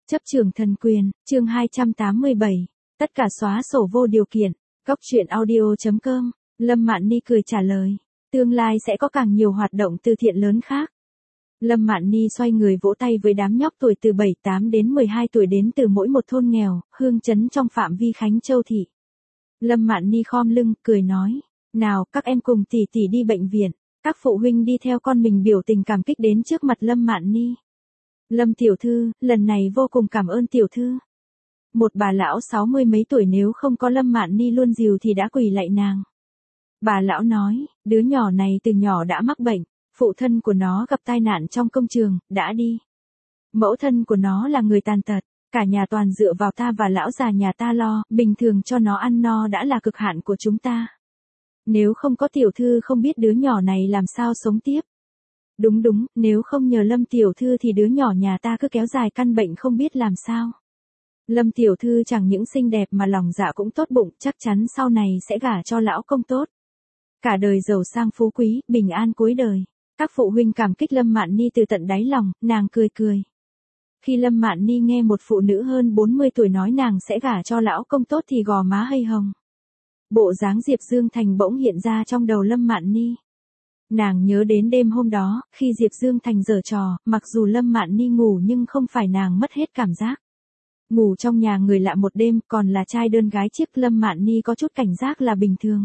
Chấp trường thần quyền, chương 287. Tất cả xóa sổ vô điều kiện. Góc truyện audio.com. Lâm Mạn Ni cười trả lời. Tương lai sẽ có càng nhiều hoạt động từ thiện lớn khác. Lâm Mạn Ni xoay người vỗ tay với đám nhóc tuổi từ 7-8 đến 12 tuổi đến từ mỗi một thôn nghèo, hương trấn trong phạm vi Khánh Châu thị. Lâm Mạn Ni khom lưng, cười nói. Nào, các em cùng tỷ tỷ đi bệnh viện. Các phụ huynh đi theo con mình biểu tình cảm kích đến trước mặt Lâm Mạn Ni. Lâm tiểu thư, lần này vô cùng cảm ơn tiểu thư. Một bà lão 60 mấy tuổi nếu không có Lâm Mạn Ni luôn dìu thì đã quỳ lạy nàng. Bà lão nói, đứa nhỏ này từ nhỏ đã mắc bệnh, phụ thân của nó gặp tai nạn trong công trường, đã đi. Mẫu thân của nó là người tàn tật, cả nhà toàn dựa vào ta và lão già nhà ta lo, bình thường cho nó ăn no đã là cực hạn của chúng ta. Nếu không có tiểu thư không biết đứa nhỏ này làm sao sống tiếp. Đúng, nếu không nhờ Lâm tiểu thư thì đứa nhỏ nhà ta cứ kéo dài căn bệnh không biết làm sao. Lâm tiểu thư chẳng những xinh đẹp mà lòng dạ cũng tốt bụng, chắc chắn sau này sẽ gả cho lão công tốt. Cả đời giàu sang phú quý, bình an cuối đời. Các phụ huynh cảm kích Lâm Mạn Ni từ tận đáy lòng, nàng cười. Khi Lâm Mạn Ni nghe một phụ nữ hơn 40 tuổi nói nàng sẽ gả cho lão công tốt thì gò má hơi hồng. Bộ dáng Diệp Dương Thành bỗng hiện ra trong đầu Lâm Mạn Ni. Nàng nhớ đến đêm hôm đó, khi Diệp Dương Thành giở trò, mặc dù Lâm Mạn Ni ngủ nhưng không phải nàng mất hết cảm giác. Ngủ trong nhà người lạ một đêm, còn là trai đơn gái chiếc, Lâm Mạn Ni có chút cảnh giác là bình thường.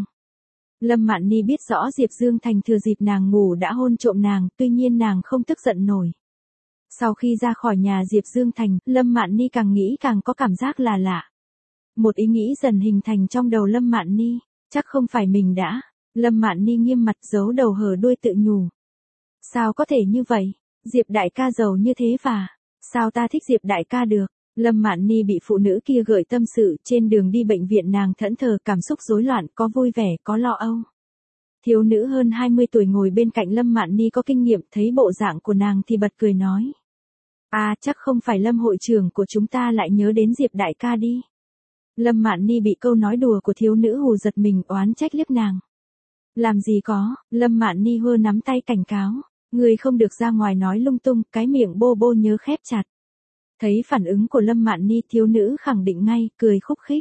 Lâm Mạn Ni biết rõ Diệp Dương Thành thừa dịp nàng ngủ đã hôn trộm nàng, tuy nhiên nàng không tức giận nổi. Sau khi ra khỏi nhà Diệp Dương Thành, Lâm Mạn Ni càng nghĩ càng có cảm giác là lạ. Một ý nghĩ dần hình thành trong đầu Lâm Mạn Ni, chắc không phải mình đã. Lâm Mạn Ni nghiêm mặt giấu đầu hở đuôi tự nhủ. Sao có thể như vậy? Diệp đại ca giàu như thế và sao ta thích Diệp đại ca được? Lâm Mạn Ni bị phụ nữ kia gợi tâm sự, trên đường đi bệnh viện nàng thẫn thờ, cảm xúc rối loạn, có vui vẻ, có lo âu. Thiếu nữ hơn 20 tuổi ngồi bên cạnh Lâm Mạn Ni có kinh nghiệm, thấy bộ dạng của nàng thì bật cười nói. Chắc không phải Lâm hội trưởng của chúng ta lại nhớ đến Diệp đại ca đi. Lâm Mạn Ni bị câu nói đùa của thiếu nữ hù giật mình, oán trách liếc nàng. Làm gì có, Lâm Mạn Ni hơ nắm tay cảnh cáo. Người không được ra ngoài nói lung tung, cái miệng bô nhớ khép chặt. Thấy phản ứng của Lâm Mạn Ni, thiếu nữ khẳng định ngay, cười khúc khích.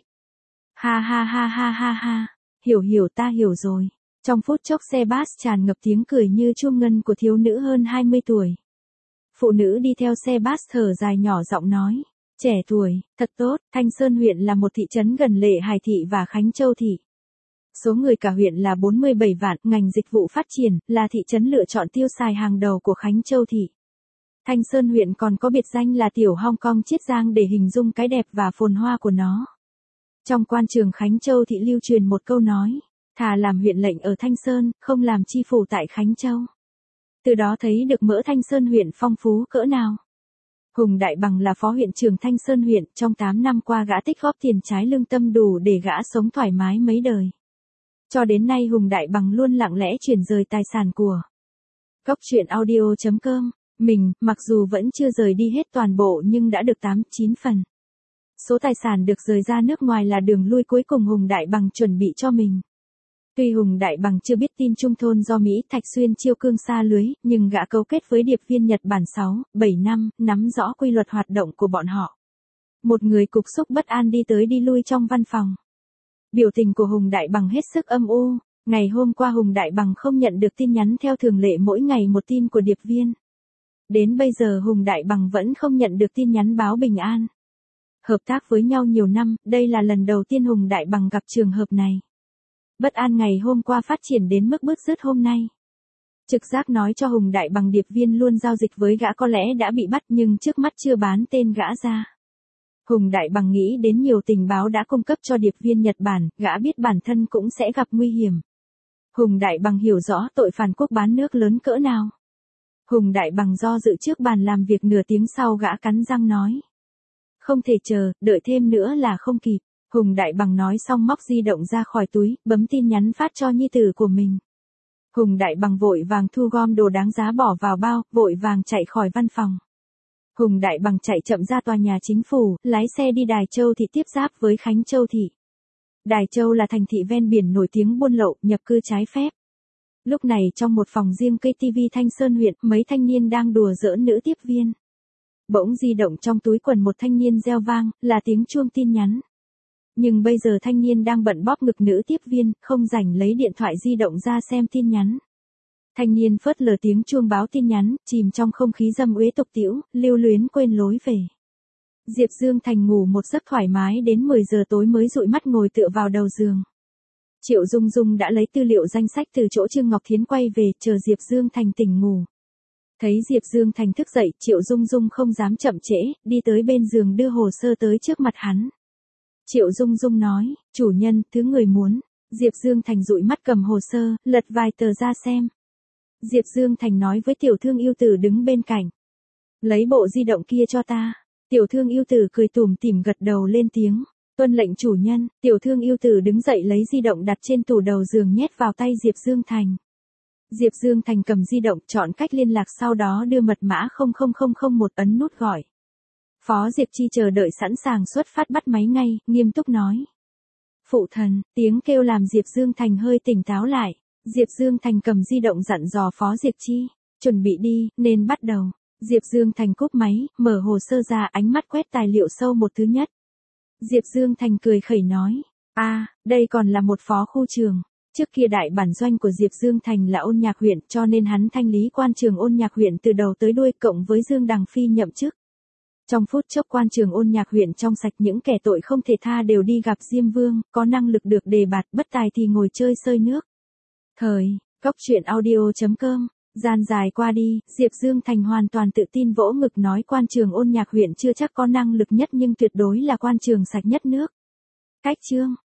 Ha, hiểu ta hiểu rồi. Trong phút chốc xe bus tràn ngập tiếng cười như chuông ngân của thiếu nữ hơn 20 tuổi. Phụ nữ đi theo xe bus thở dài nhỏ giọng nói. Trẻ tuổi, thật tốt, Thanh Sơn huyện là một thị trấn gần Lệ Hải thị và Khánh Châu thị. Số người cả huyện là 47 vạn, ngành dịch vụ phát triển, là thị trấn lựa chọn tiêu xài hàng đầu của Khánh Châu thị. Thanh Sơn huyện còn có biệt danh là tiểu Hong Kong Chiết Giang để hình dung cái đẹp và phồn hoa của nó. Trong quan trường Khánh Châu thị lưu truyền một câu nói, thà làm huyện lệnh ở Thanh Sơn, không làm chi phủ tại Khánh Châu. Từ đó thấy được mỡ Thanh Sơn huyện phong phú cỡ nào. Hùng Đại Bằng là phó huyện trưởng Thanh Sơn huyện, trong 8 năm qua gã tích góp tiền trái lương tâm đủ để gã sống thoải mái mấy đời. Cho đến nay Hùng Đại Bằng luôn lặng lẽ chuyển rời tài sản của Góc truyện audio.com. Mình, mặc dù vẫn chưa rời đi hết toàn bộ nhưng đã được 8-9 phần. Số tài sản được rời ra nước ngoài là đường lui cuối cùng Hùng Đại Bằng chuẩn bị cho mình. Tuy Hùng Đại Bằng chưa biết tin Trung thôn do Mỹ Thạch Xuyên chiêu cương xa lưới, nhưng gã cấu kết với điệp viên Nhật Bản 6-7 năm, nắm rõ quy luật hoạt động của bọn họ. Một người cục xúc bất an đi tới đi lui trong văn phòng. Biểu tình của Hùng Đại Bằng hết sức âm u. Ngày hôm qua Hùng Đại Bằng không nhận được tin nhắn theo thường lệ mỗi ngày một tin của điệp viên. Đến bây giờ Hùng Đại Bằng vẫn không nhận được tin nhắn báo bình an. Hợp tác với nhau nhiều năm, đây là lần đầu tiên Hùng Đại Bằng gặp trường hợp này. Bất an ngày hôm qua phát triển đến mức bứt rứt hôm nay. Trực giác nói cho Hùng Đại Bằng điệp viên luôn giao dịch với gã có lẽ đã bị bắt nhưng trước mắt chưa bán tên gã ra. Hùng Đại Bằng nghĩ đến nhiều tình báo đã cung cấp cho điệp viên Nhật Bản, gã biết bản thân cũng sẽ gặp nguy hiểm. Hùng Đại Bằng hiểu rõ tội phản quốc bán nước lớn cỡ nào. Hùng Đại Bằng do dự trước bàn làm việc, nửa tiếng sau gã cắn răng nói. Không thể chờ, đợi thêm nữa là không kịp. Hùng Đại Bằng nói xong móc di động ra khỏi túi, bấm tin nhắn phát cho nhi tử của mình. Hùng Đại Bằng vội vàng thu gom đồ đáng giá bỏ vào bao, vội vàng chạy khỏi văn phòng. Hùng Đại Bằng chạy chậm ra tòa nhà chính phủ, lái xe đi Đài Châu thị tiếp giáp với Khánh Châu thị. Đài Châu là thành thị ven biển nổi tiếng buôn lậu, nhập cư trái phép. Lúc này trong một phòng riêng KTV Thanh Sơn huyện, mấy thanh niên đang đùa giỡn nữ tiếp viên. Bỗng di động trong túi quần một thanh niên reo vang, là tiếng chuông tin nhắn. Nhưng bây giờ thanh niên đang bận bóp ngực nữ tiếp viên, không rảnh lấy điện thoại di động ra xem tin nhắn. Thanh niên phớt lờ tiếng chuông báo tin nhắn, chìm trong không khí dâm uế tục tĩu, lưu luyến quên lối về. Diệp Dương Thành ngủ một giấc thoải mái đến 10 giờ tối mới dụi mắt ngồi tựa vào đầu giường. Triệu Dung Dung đã lấy tư liệu danh sách từ chỗ Trương Ngọc Thiến quay về, chờ Diệp Dương Thành tỉnh ngủ. Thấy Diệp Dương Thành thức dậy, Triệu Dung Dung không dám chậm trễ, đi tới bên giường đưa hồ sơ tới trước mặt hắn. Triệu Dung Dung nói, chủ nhân, thứ người muốn. Diệp Dương Thành dụi mắt cầm hồ sơ, lật vài tờ ra xem. Diệp Dương Thành nói với tiểu thương yêu tử đứng bên cạnh. Lấy bộ di động kia cho ta. Tiểu thương yêu tử cười tủm tỉm gật đầu lên tiếng. Tuân lệnh chủ nhân, tiểu thương yêu tử đứng dậy lấy di động đặt trên tủ đầu giường nhét vào tay Diệp Dương Thành. Diệp Dương Thành cầm di động chọn cách liên lạc sau đó đưa mật mã 00001 ấn nút gọi. Phó Diệp Chi chờ đợi sẵn sàng xuất phát bắt máy ngay, nghiêm túc nói. Phụ thần, tiếng kêu làm Diệp Dương Thành hơi tỉnh táo lại. Diệp Dương Thành cầm di động dặn dò Phó Diệp Chi. Chuẩn bị đi, nên bắt đầu. Diệp Dương Thành cúp máy, mở hồ sơ ra ánh mắt quét tài liệu sâu một thứ nhất. Diệp Dương Thành cười khẩy nói. Đây còn là một phó khu trường. Trước kia đại bản doanh của Diệp Dương Thành là Ôn Nhạc huyện cho nên hắn thanh lý quan trường Ôn Nhạc huyện từ đầu tới đuôi cộng với Dương Đằng Phi nhậm chức. Trong phút chốc quan trường Ôn Nhạc huyện trong sạch những kẻ tội không thể tha đều đi gặp Diêm Vương, có năng lực được đề bạt, bất tài thì ngồi chơi sơi nước. Góc truyện audio.com. Gian dài qua đi, Diệp Dương Thành hoàn toàn tự tin vỗ ngực nói quan trường Ôn Nhạc huyện chưa chắc có năng lực nhất nhưng tuyệt đối là quan trường sạch nhất nước. Cách chương